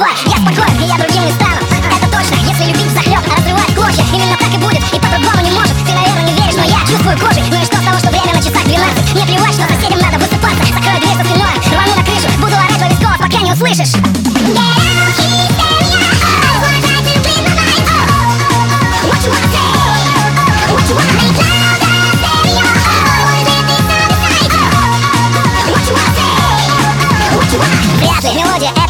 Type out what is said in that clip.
Вот, я спокоен, и я другим не стану. Это точно, если любить взахлёб, разрывать клочья. Именно так и будет, и по-другому не может. Ты, наверное, не веришь, но я чувствую кожей. Ну и что с того, что время на часах 12? Мне плевать, что соседям надо высыпаться. Закрою дверь за спиной, рвану на крышу. Буду орать во весь голос, пока не услышишь. Вряд ли мелодия